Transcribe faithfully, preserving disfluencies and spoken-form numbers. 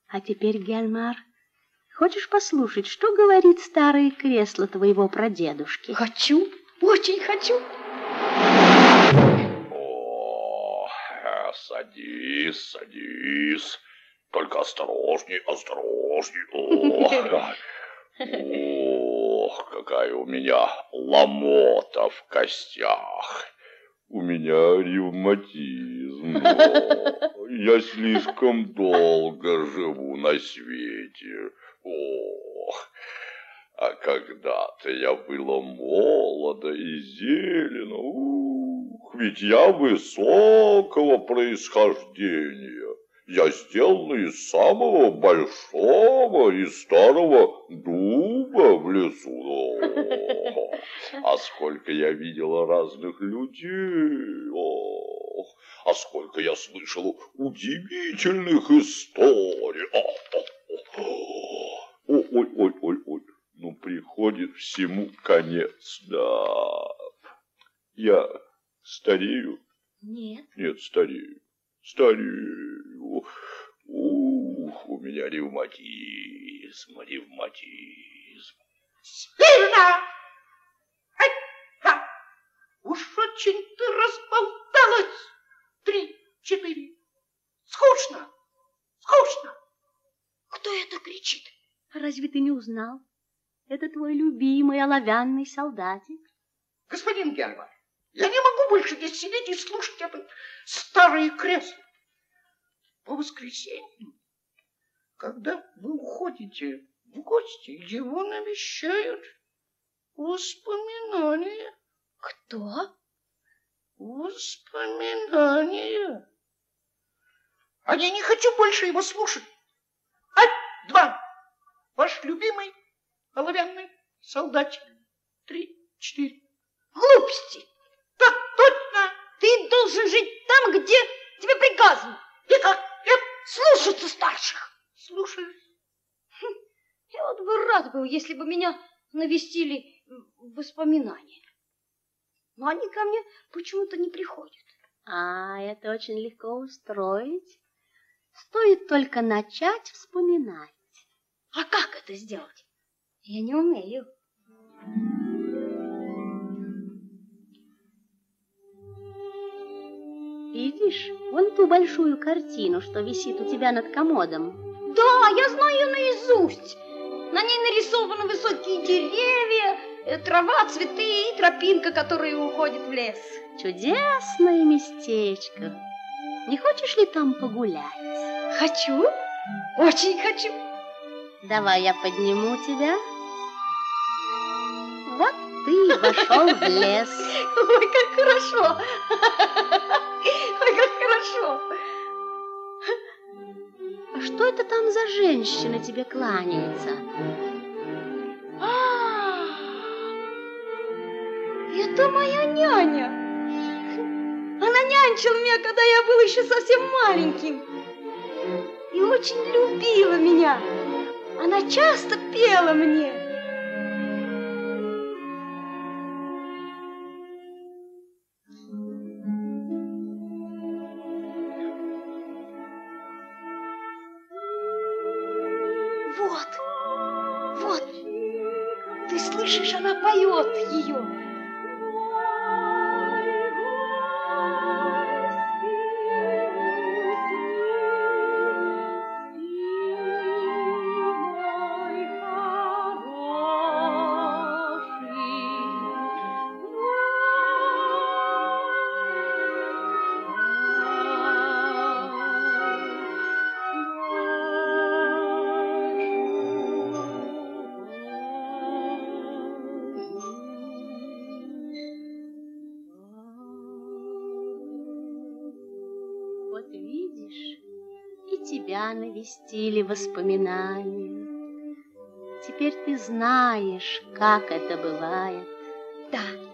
А теперь, Гельмар, хочешь послушать, что говорит старое кресло твоего прадедушки? Хочу, очень хочу. О, садись, садись. Только осторожней, осторожней. Ох, ох, какая у меня ломота в костях. У меня ревматизм. Я слишком долго живу на свете. Ох, а когда-то я была молода и зелена. Ух, ведь я высокого происхождения. Я сделана из самого большого и старого дуба в лесу. О, а сколько я видела разных людей. О, а сколько я слышала удивительных историй. О, о, о. Ой, ой, ой, ой. Ну, приходит всему конец, да. Я старею? Нет. Нет, старею. Старею. Ух, у меня ревматизм, ревматизм. Сильно! Ай, ха! Уж очень ты разболталась. Три, четыре. Скучно, скучно. Кто это кричит? Разве ты не узнал? Это твой любимый оловянный солдатик. Господин Гельмар, я не могу больше здесь сидеть и слушать это старое кресло. По воскресеньям, когда вы уходите в гости, его навещают воспоминания. Кто? Воспоминания. А я не хочу больше его слушать. Ать, два. Ваш любимый оловянный солдатик. Три, четыре. Глупости. Так точно. Ты должен жить там, где тебе приказано. И как? Я Слушаться старших. слушаю. Хм, я вот бы рад был, если бы меня навестили воспоминания. Но они ко мне почему-то не приходят. А, это очень легко устроить. Стоит только начать вспоминать. А как это сделать? Я не умею. Видишь, вон ту большую картину, что висит у тебя над комодом. Да, я знаю ее наизусть. На ней нарисованы высокие деревья, трава, цветы и тропинка, которая уходит в лес. Чудесное местечко. Не хочешь ли там погулять? Хочу, очень хочу. Давай я подниму тебя. Вот ты и вошел в лес. Ой, как хорошо. Ой, как хорошо. А что это там за женщина тебе кланяется? А, это моя няня. Она нянчила меня, когда я был еще совсем маленьким. И очень любила меня. Она часто пела мне. Вот, вот, ты слышишь, она поет ее. Вот видишь, и тебя навестили воспоминания. Теперь ты знаешь, как это бывает. Да,